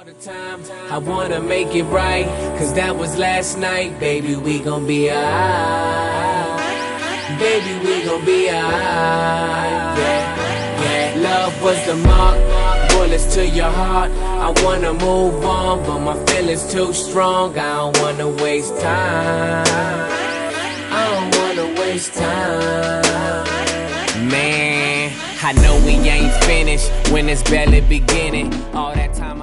All the time, I wanna make it right, cause that was last night. Baby, we gon' be alright. Baby, we gon' be alright. Yeah, yeah. Love was the mark, bullets to your heart. I wanna move on, but my feelings too strong. I don't wanna waste time. I don't wanna waste time. Man, I know we ain't finished when it's barely beginning. All that time